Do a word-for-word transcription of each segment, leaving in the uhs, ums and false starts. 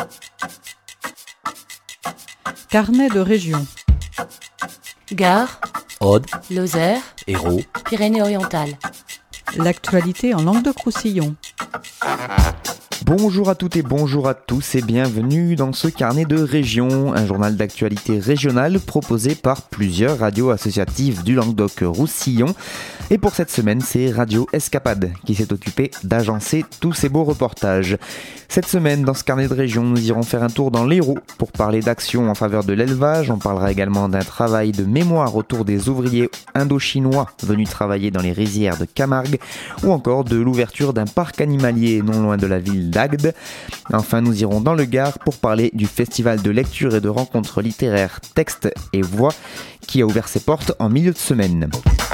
Carnet de région. Gard, Aude, Lozère, Hérault, Pyrénées-Orientales. L'actualité en Languedoc-Roussillon. Bonjour à toutes et bonjour à tous et bienvenue dans ce carnet de région, un journal d'actualité régionale proposé par plusieurs radios associatives du Languedoc-Roussillon. Et pour cette semaine, c'est Radio Escapade qui s'est occupé d'agencer tous ces beaux reportages. Cette semaine, dans ce carnet de région, nous irons faire un tour dans l'Hérault pour parler d'actions en faveur de l'élevage. On parlera également d'un travail de mémoire autour des ouvriers indo-chinois venus travailler dans les rizières de Camargue ou encore de l'ouverture d'un parc animalier non loin de la ville d'Agde. Enfin, nous irons dans le Gard pour parler du festival de lecture et de rencontres littéraires Texte et Voix qui a ouvert ses portes en milieu de semaine.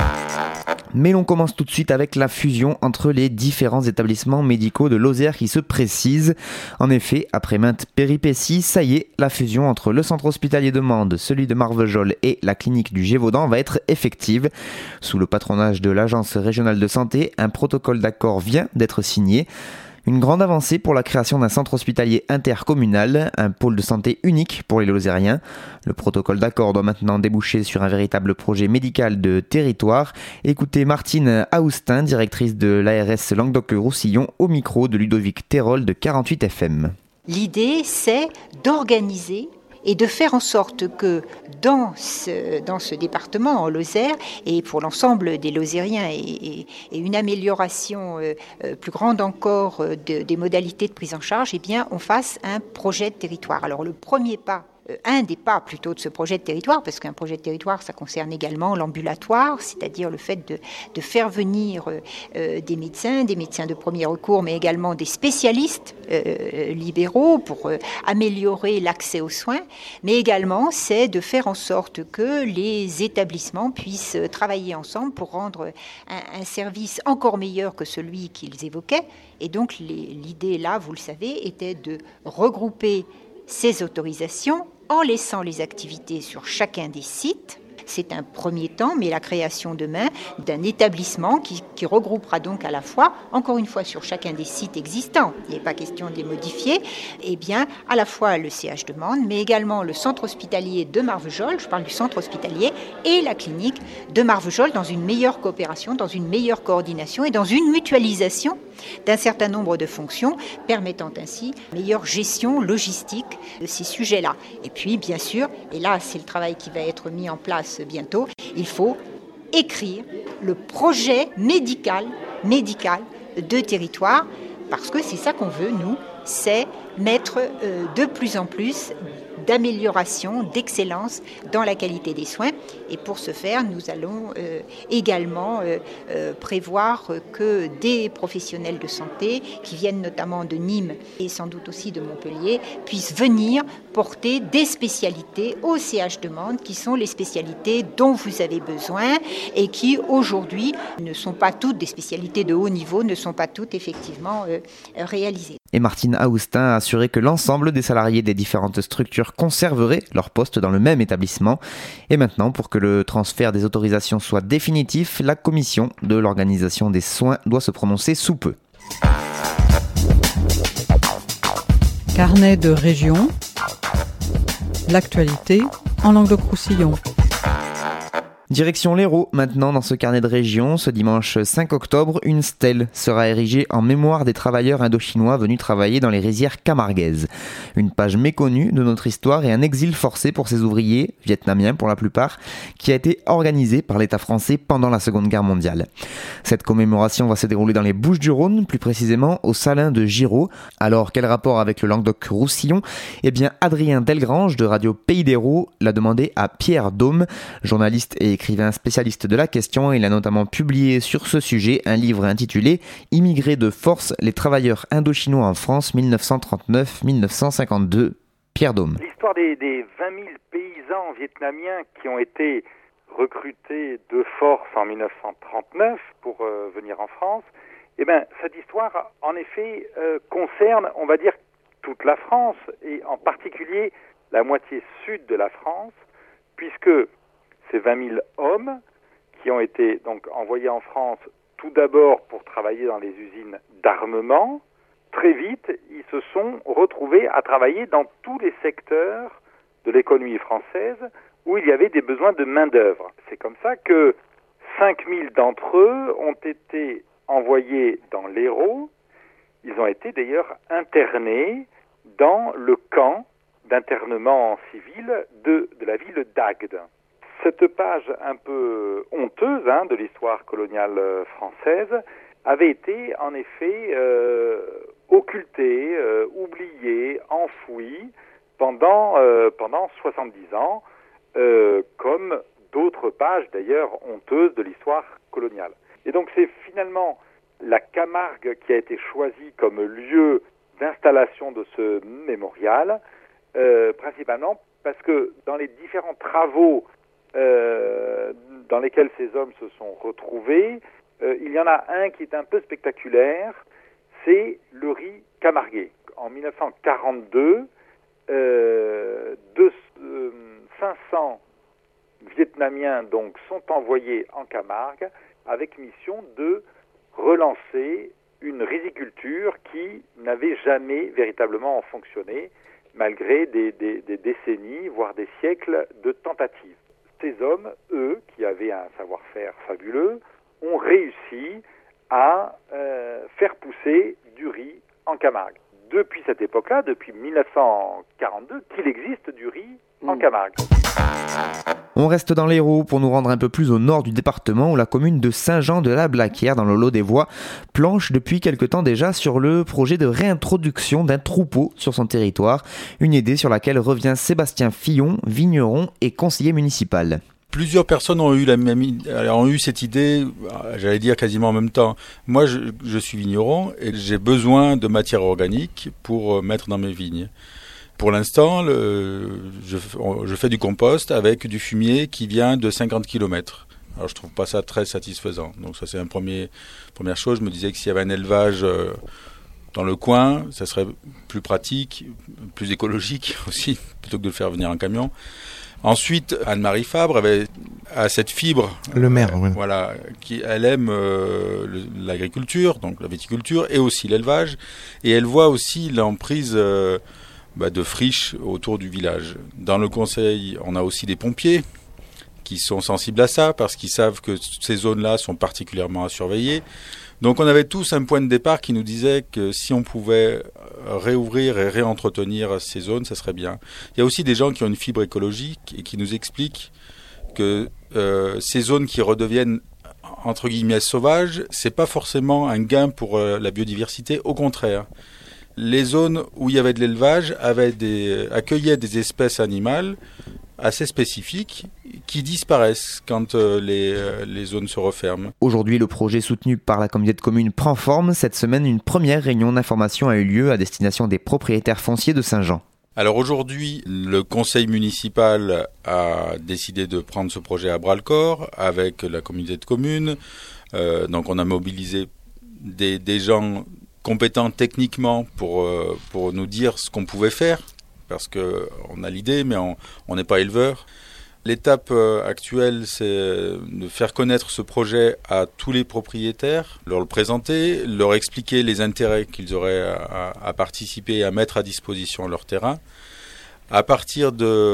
Mais l'on commence tout de suite avec la fusion entre les différents établissements médicaux de Lozère qui se précise. En effet, après maintes péripéties, ça y est, la fusion entre le centre hospitalier de Mende, celui de Marvejols et la clinique du Gévaudan va être effective. Sous le patronage de l'Agence régionale de santé, un protocole d'accord vient d'être signé. Une grande avancée pour la création d'un centre hospitalier intercommunal, un pôle de santé unique pour les Lozériens. Le protocole d'accord doit maintenant déboucher sur un véritable projet médical de territoire. Écoutez Martine Aoustin, directrice de l'A R S Languedoc-Roussillon, au micro de Ludovic Terol de quarante-huit F M. L'idée, c'est d'organiser et de faire en sorte que dans ce, dans ce département, en Lozère, et pour l'ensemble des Lozériens, et, et, et une amélioration euh, plus grande encore de, des modalités de prise en charge, eh bien, on fasse un projet de territoire. Alors, le premier pas, un des pas plutôt de ce projet de territoire, parce qu'un projet de territoire, ça concerne également l'ambulatoire, c'est-à-dire le fait de, de faire venir euh, des médecins, des médecins de premier recours, mais également des spécialistes euh, libéraux pour euh, améliorer l'accès aux soins, mais également c'est de faire en sorte que les établissements puissent travailler ensemble pour rendre un, un service encore meilleur que celui qu'ils évoquaient. Et donc les, l'idée là, vous le savez, était de regrouper ces autorisations en laissant les activités sur chacun des sites. C'est un premier temps, mais la création demain d'un établissement qui, qui regroupera donc à la fois, encore une fois sur chacun des sites existants, il n'est pas question de les modifier, et bien à la fois le C H de Mende, mais également le centre hospitalier de Marvejols, je parle du centre hospitalier, et la clinique de Marvejols dans une meilleure coopération, dans une meilleure coordination et dans une mutualisation d'un certain nombre de fonctions, permettant ainsi une meilleure gestion logistique de ces sujets-là. Et puis, bien sûr, et là, c'est le travail qui va être mis en place bientôt, il faut écrire le projet médical, médical de territoire, parce que c'est ça qu'on veut, nous, c'est mettre euh, de plus en plus d'amélioration, d'excellence dans la qualité des soins. Et pour ce faire, nous allons euh, également euh, euh, prévoir que des professionnels de santé, qui viennent notamment de Nîmes et sans doute aussi de Montpellier, puissent venir porter des spécialités au C H de Mende, qui sont les spécialités dont vous avez besoin et qui, aujourd'hui, ne sont pas toutes des spécialités de haut niveau, ne sont pas toutes effectivement euh, réalisées. Et Martine Aoustin a assuré que l'ensemble des salariés des différentes structures conserveraient leur poste dans le même établissement. Et maintenant, pour que le transfert des autorisations soit définitif, la commission de l'organisation des soins doit se prononcer sous peu. Carnet de région. L'actualité en Languedoc-Roussillon. Direction l'Hérault, maintenant dans ce carnet de région. Ce dimanche cinq octobre, une stèle sera érigée en mémoire des travailleurs indo-chinois venus travailler dans les rizières camarguaises. Une page méconnue de notre histoire et un exil forcé pour ces ouvriers, vietnamiens pour la plupart, qui a été organisé par l'État français pendant la Seconde Guerre mondiale. Cette commémoration va se dérouler dans les Bouches-du-Rhône, plus précisément au Salin de Giraud. Alors, quel rapport avec le Languedoc-Roussillon ? Eh bien, Adrien Delgrange de Radio Pays d'Hérault l'a demandé à Pierre Daume, journaliste et écrivain spécialiste de la question. Il a notamment publié sur ce sujet un livre intitulé « Immigrés de force, les travailleurs indo-chinois en France mille neuf cent trente-neuf à mille neuf cent cinquante-deux ». Pierre Daume. L'histoire des, des vingt mille paysans vietnamiens qui ont été recrutés de force en mille neuf cent trente-neuf pour euh, venir en France, eh ben, cette histoire, en effet, euh, concerne, on va dire, toute la France, et en particulier la moitié sud de la France, puisque ces vingt mille hommes qui ont été donc envoyés en France tout d'abord pour travailler dans les usines d'armement, très vite, ils se sont retrouvés à travailler dans tous les secteurs de l'économie française où il y avait des besoins de main-d'œuvre. C'est comme ça que cinq mille d'entre eux ont été envoyés dans l'Hérault. Ils ont été d'ailleurs internés dans le camp d'internement civil de, de la ville d'Agde. Cette page un peu honteuse hein, de l'histoire coloniale française avait été en effet euh, occultée, euh, oubliée, enfouie pendant, euh, pendant soixante-dix ans, euh, comme d'autres pages d'ailleurs honteuses de l'histoire coloniale. Et donc c'est finalement la Camargue qui a été choisie comme lieu d'installation de ce mémorial, euh, principalement parce que dans les différents travaux euh, dans lesquels ces hommes se sont retrouvés, euh, il y en a un qui est un peu spectaculaire, c'est le riz camarguais. En dix-neuf cent quarante-deux, euh, deux, euh, cinq cents Vietnamiens donc sont envoyés en Camargue avec mission de relancer une riziculture qui n'avait jamais véritablement fonctionné, malgré des, des, des décennies, voire des siècles de tentatives. Ces hommes, eux, qui avaient un savoir-faire fabuleux, ont réussi à euh, faire pousser du riz en Camargue. Depuis cette époque-là, depuis dix-neuf cent quarante-deux, qu'il existe du riz en Camargue. On reste dans l'Hérault pour nous rendre un peu plus au nord du département où la commune de Saint-Jean-de-la-Blaquière dans le Lot des Voies planche depuis quelque temps déjà sur le projet de réintroduction d'un troupeau sur son territoire, une idée sur laquelle revient Sébastien Fillon, vigneron et conseiller municipal. Plusieurs personnes ont eu, la même, ont eu cette idée, j'allais dire quasiment en même temps. Moi, je, je suis vigneron et j'ai besoin de matière organique pour mettre dans mes vignes. Pour l'instant, le, je, je fais du compost avec du fumier qui vient de cinquante kilomètres. Alors, je trouve pas ça très satisfaisant. Donc, ça, c'est une premier, première chose. Je me disais que s'il y avait un élevage euh, dans le coin, ça serait plus pratique, plus écologique aussi, plutôt que de le faire venir en camion. Ensuite, Anne-Marie Fabre avait a cette fibre, le maire, euh, oui. voilà, qui elle aime euh, le, l'agriculture, donc la viticulture et aussi l'élevage, et elle voit aussi l'emprise euh, bah, de friches autour du village. Dans le conseil, on a aussi des pompiers qui sont sensibles à ça parce qu'ils savent que ces zones-là sont particulièrement à surveiller. Donc on avait tous un point de départ qui nous disait que si on pouvait réouvrir et réentretenir ces zones, ça serait bien. Il y a aussi des gens qui ont une fibre écologique et qui nous expliquent que euh, ces zones qui redeviennent entre guillemets sauvages, c'est pas forcément un gain pour euh, la biodiversité, au contraire. Les zones où il y avait de l'élevage avaient des, accueillaient des espèces animales assez spécifiques qui disparaissent quand euh, les, euh, les zones se referment. Aujourd'hui, le projet soutenu par la communauté de communes prend forme. Cette semaine, une première réunion d'information a eu lieu à destination des propriétaires fonciers de Saint-Jean. Alors aujourd'hui, le conseil municipal a décidé de prendre ce projet à bras-le-corps avec la communauté de communes. Euh, donc on a mobilisé des, des gens compétents techniquement pour, euh, pour nous dire ce qu'on pouvait faire. Parce qu'on a l'idée, mais on n'est pas éleveur. L'étape euh, actuelle, c'est de faire connaître ce projet à tous les propriétaires, leur le présenter, leur expliquer les intérêts qu'ils auraient à, à participer et à mettre à disposition leur terrain. À partir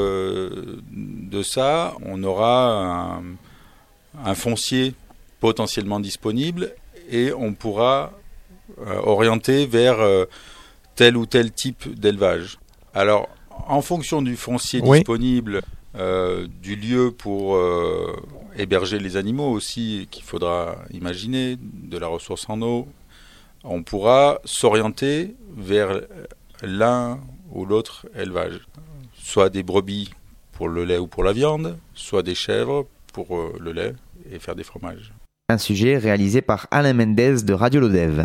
de, de ça, on aura un, un foncier potentiellement disponible et on pourra euh, orienter vers euh, tel ou tel type d'élevage. Alors, en fonction du foncier oui. disponible, euh, du lieu pour euh, héberger les animaux aussi, qu'il faudra imaginer, de la ressource en eau, on pourra s'orienter vers l'un ou l'autre élevage. Soit des brebis pour le lait ou pour la viande, soit des chèvres pour euh, le lait et faire des fromages. Un sujet réalisé par Alain Mendez de Radio Lodève.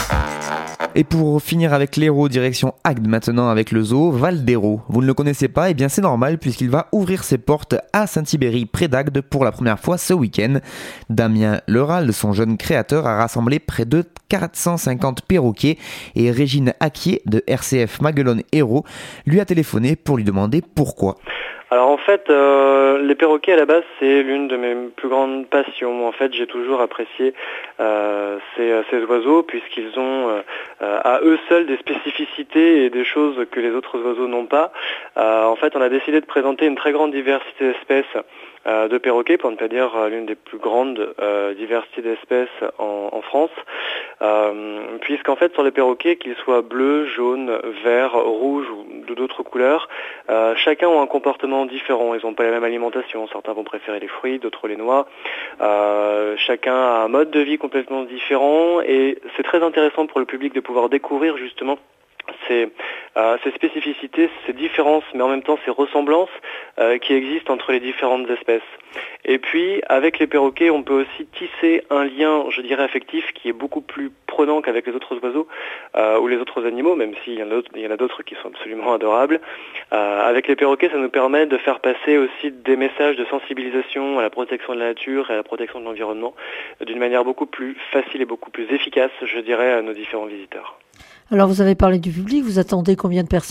Et pour finir avec l'Hérault, direction Agde maintenant avec le zoo Val d'Hérault. Vous ne le connaissez pas, et bien c'est normal puisqu'il va ouvrir ses portes à Saint-Ibéry près d'Agde pour la première fois ce week-end. Damien Leral, son jeune créateur, a rassemblé près de quatre cent cinquante perroquets et Régine Acquier de R C F Maguelone Hérault lui a téléphoné pour lui demander pourquoi. Alors en fait, euh, les perroquets à la base, c'est l'une de mes plus grandes passions. En fait, j'ai toujours apprécié euh, ces, ces oiseaux puisqu'ils ont euh, à eux seuls des spécificités et des choses que les autres oiseaux n'ont pas. Euh, en fait, on a décidé de présenter une très grande diversité d'espèces euh, de perroquets, pour ne pas dire euh, l'une des plus grandes euh, diversités d'espèces en, en France. Euh, puisqu'en fait, sur les perroquets, qu'ils soient bleus, jaunes, verts, rouges ou d'autres couleurs, euh, chacun a un comportement différents, ils n'ont pas la même alimentation, certains vont préférer les fruits, d'autres les noix, euh, chacun a un mode de vie complètement différent et c'est très intéressant pour le public de pouvoir découvrir justement ces, euh, ces spécificités, ces différences, mais en même temps ces ressemblances euh, qui existent entre les différentes espèces. Et puis, avec les perroquets, on peut aussi tisser un lien, je dirais, affectif qui est beaucoup plus prenant qu'avec les autres oiseaux euh, ou les autres animaux, même s'il y en a d'autres, il y en a d'autres qui sont absolument adorables. Euh, avec les perroquets, ça nous permet de faire passer aussi des messages de sensibilisation à la protection de la nature et à la protection de l'environnement d'une manière beaucoup plus facile et beaucoup plus efficace, je dirais, à nos différents visiteurs. Alors, vous avez parlé du public, vous attendez combien de personnes ?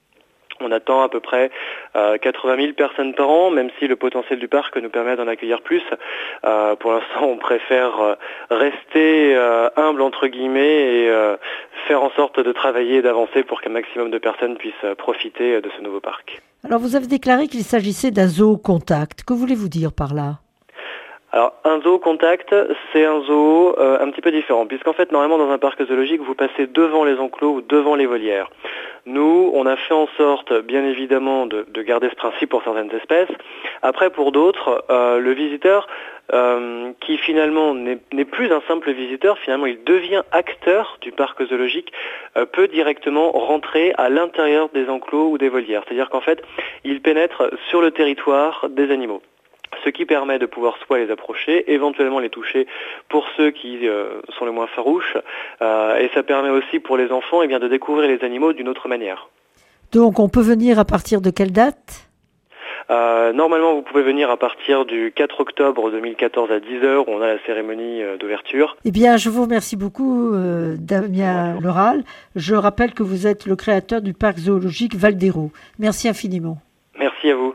On attend à peu près euh, quatre-vingt mille personnes par an, même si le potentiel du parc nous permet d'en accueillir plus. Euh, pour l'instant, on préfère euh, rester euh, humble, entre guillemets, et euh, faire en sorte de travailler et d'avancer pour qu'un maximum de personnes puissent euh, profiter de ce nouveau parc. Alors, vous avez déclaré qu'il s'agissait d'un zoo contact. Que voulez-vous dire par là ? Alors, un zoo contact, c'est un zoo euh, un petit peu différent, puisqu'en fait, normalement, dans un parc zoologique, vous passez devant les enclos ou devant les volières. Nous, on a fait en sorte, bien évidemment, de, de garder ce principe pour certaines espèces. Après, pour d'autres, euh, le visiteur, euh, qui finalement n'est, n'est plus un simple visiteur, finalement, il devient acteur du parc zoologique, euh, peut directement rentrer à l'intérieur des enclos ou des volières. C'est-à-dire qu'en fait, il pénètre sur le territoire des animaux. Ce qui permet de pouvoir soit les approcher, éventuellement les toucher pour ceux qui euh, sont les moins farouches, euh, et ça permet aussi pour les enfants eh bien, de découvrir les animaux d'une autre manière. Donc on peut venir à partir de quelle date ? Euh, normalement, vous pouvez venir à partir du quatre octobre deux mille quatorze à dix heures, où on a la cérémonie euh, d'ouverture. Eh bien, je vous remercie beaucoup, euh, Damien Leral. Je rappelle que vous êtes le créateur du parc zoologique Val d'Hérault. Merci infiniment. Merci à vous.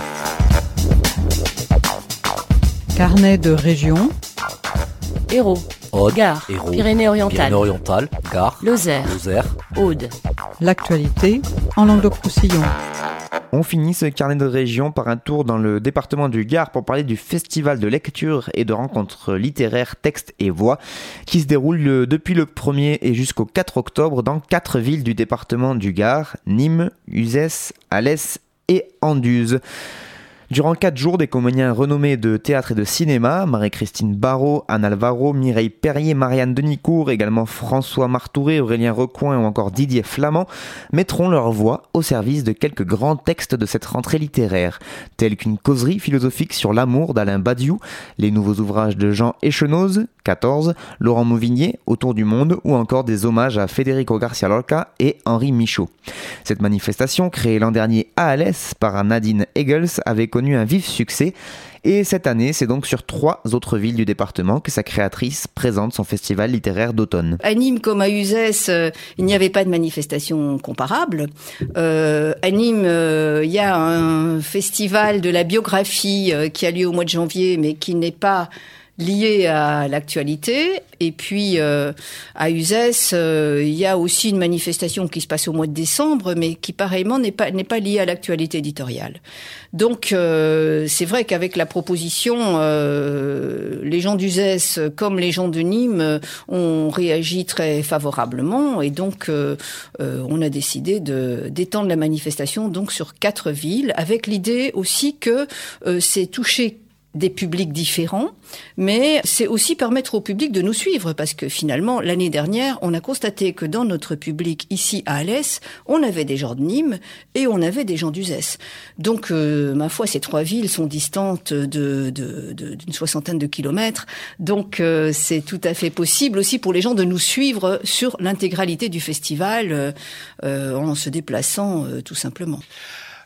Carnet de région. Hérault, Aude, Gard, Hérault, Pyrénées-Orientales, Pyrénées-Orientales, Gard, Lozère, Lozère, Aude. L'actualité en Languedoc-Roussillon. On finit ce carnet de région par un tour dans le département du Gard pour parler du festival de lecture et de rencontres littéraires textes et voix qui se déroule le, depuis le premier et jusqu'au quatre octobre dans quatre villes du département du Gard, Nîmes, Uzès, Alès et Anduze. Durant quatre jours, des comédiens renommés de théâtre et de cinéma, Marie-Christine Barrault, Anne Alvaro, Mireille Perrier, Marianne Denicourt, également François Martouré, Aurélien Recoin ou encore Didier Flamand, mettront leur voix au service de quelques grands textes de cette rentrée littéraire, tels qu'une causerie philosophique sur l'amour d'Alain Badiou, les nouveaux ouvrages de Jean Echenoz, quatorze, Laurent Mauvigné, Autour du monde, ou encore des hommages à Federico Garcia Lorca et Henri Michaud. Cette manifestation, créée l'an dernier à Alès par Nadine Egels, avait connu un vif succès et cette année, c'est donc sur trois autres villes du département que sa créatrice présente son festival littéraire d'automne. À Nîmes comme à Uzès, euh, il n'y avait pas de manifestation comparable. Euh, à Nîmes, euh, il y a un festival de la biographie euh, qui a lieu au mois de janvier, mais qui n'est pas lié à l'actualité. Et puis euh, à Uzès, euh, il y a aussi une manifestation qui se passe au mois de décembre, mais qui pareillement n'est pas n'est pas liée à l'actualité éditoriale. Donc euh, c'est vrai qu'avec la proposition, euh, les gens d'Uzès comme les gens de Nîmes ont réagi très favorablement, et donc euh, euh, on a décidé de d'étendre la manifestation donc sur quatre villes, avec l'idée aussi que euh, c'est toucher des publics différents, mais c'est aussi permettre au public de nous suivre, parce que finalement, l'année dernière, on a constaté que dans notre public, ici à Alès, on avait des gens de Nîmes et on avait des gens d'Uzès. Donc, euh, ma foi, ces trois villes sont distantes de, de, de, d'une soixantaine de kilomètres, donc euh, c'est tout à fait possible aussi pour les gens de nous suivre sur l'intégralité du festival, euh, euh, en se déplaçant euh, tout simplement.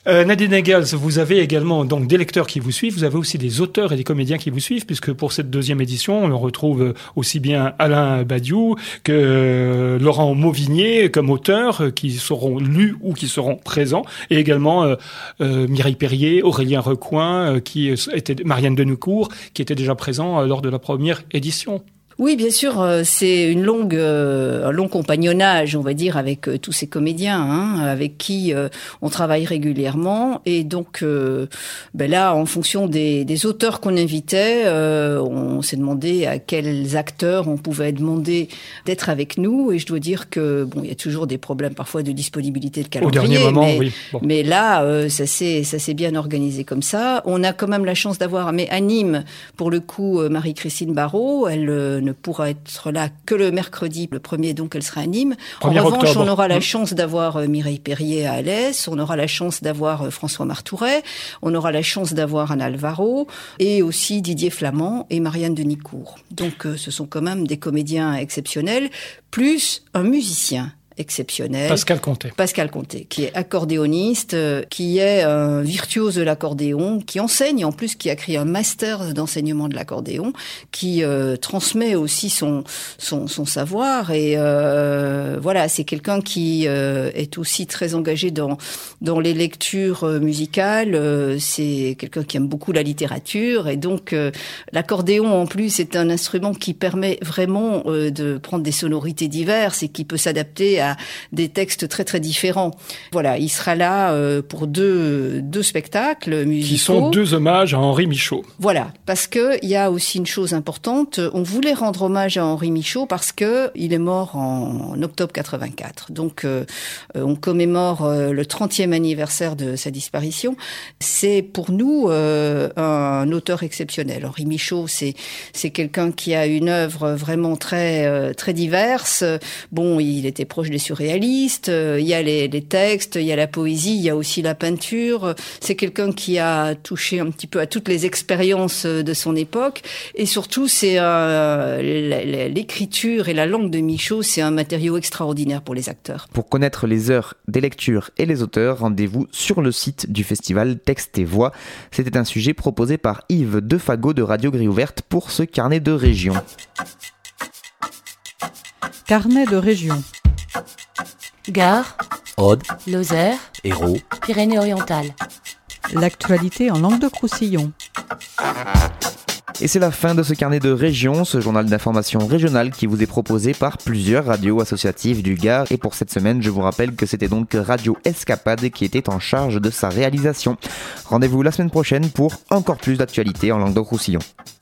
Euh, Nadine Egels, vous avez également donc des lecteurs qui vous suivent, vous avez aussi des auteurs et des comédiens qui vous suivent, puisque pour cette deuxième édition, on retrouve aussi bien Alain Badiou que euh, Laurent Mauvigné comme auteurs euh, qui seront lus ou qui seront présents, et également euh, euh, Mireille Perrier, Aurélien Recoin, euh, qui était Marianne Denoucourt, qui étaient déjà présents euh, lors de la première édition. Oui, bien sûr, c'est une longue, euh, un long compagnonnage, on va dire, avec euh, tous ces comédiens, hein, avec qui euh, on travaille régulièrement. Et donc, euh, ben là, en fonction des, des auteurs qu'on invitait, euh, on s'est demandé à quels acteurs on pouvait demander d'être avec nous. Et je dois dire que bon, il y a toujours des problèmes parfois de disponibilité de calendrier. Au dernier moment, mais, oui. Bon. Mais là, euh, ça s'est, ça s'est bien organisé comme ça. On a quand même la chance d'avoir, mais à Nîmes, pour le coup, Marie-Christine Barrault, elle euh, ne pourra être là que le mercredi, le premier, donc elle sera à Nîmes. En revanche, octobre. on aura la chance d'avoir euh, Mireille Perrier à Alès, on aura la chance d'avoir euh, François Martouret, on aura la chance d'avoir Anne Alvaro, et aussi Didier Flamand et Marianne Denoucourt. Donc euh, ce sont quand même des comédiens exceptionnels, plus un musicien exceptionnel. Pascal Comté. Pascal Comté, qui est accordéoniste, euh, qui est un virtuose de l'accordéon, qui enseigne, en plus qui a créé un master d'enseignement de l'accordéon, qui euh, transmet aussi son son, son savoir. Et euh, voilà, c'est quelqu'un qui euh, est aussi très engagé dans dans les lectures musicales. Euh, c'est quelqu'un qui aime beaucoup la littérature, et donc euh, l'accordéon en plus est un instrument qui permet vraiment euh, de prendre des sonorités diverses et qui peut s'adapter à des textes très très différents. Voilà, il sera là euh, pour deux deux spectacles musicaux. Qui sont deux hommages à Henri Michaud. Voilà, parce que il y a aussi une chose importante. On voulait rendre hommage à Henri Michaud parce que il est mort en, en octobre quatre-vingt-quatre. Donc, euh, on commémore euh, le trentième anniversaire de sa disparition. C'est pour nous euh, un auteur exceptionnel. Henri Michaud, c'est c'est quelqu'un qui a une œuvre vraiment très euh, très diverse. Bon, il était proche des surréalistes, il y a les, les textes, il y a la poésie, il y a aussi la peinture. C'est quelqu'un qui a touché un petit peu à toutes les expériences de son époque, et surtout c'est euh, l'écriture et la langue de Michaud, c'est un matériau extraordinaire pour les acteurs. Pour connaître les heures des lectures et les auteurs, rendez-vous sur le site du festival Texte et Voix. C'était un sujet proposé par Yves Defagot de Radio Grille Ouverte pour ce carnet de région. Carnet de région. Gard, Aude, Lozère, Hérault, Pyrénées-Orientales. L'actualité en Languedoc-Roussillon. Et c'est la fin de ce carnet de région, ce journal d'information régionale qui vous est proposé par plusieurs radios associatives du Gard. Et pour cette semaine, je vous rappelle que c'était donc Radio Escapade qui était en charge de sa réalisation. Rendez-vous la semaine prochaine pour encore plus d'actualités en Languedoc-Roussillon.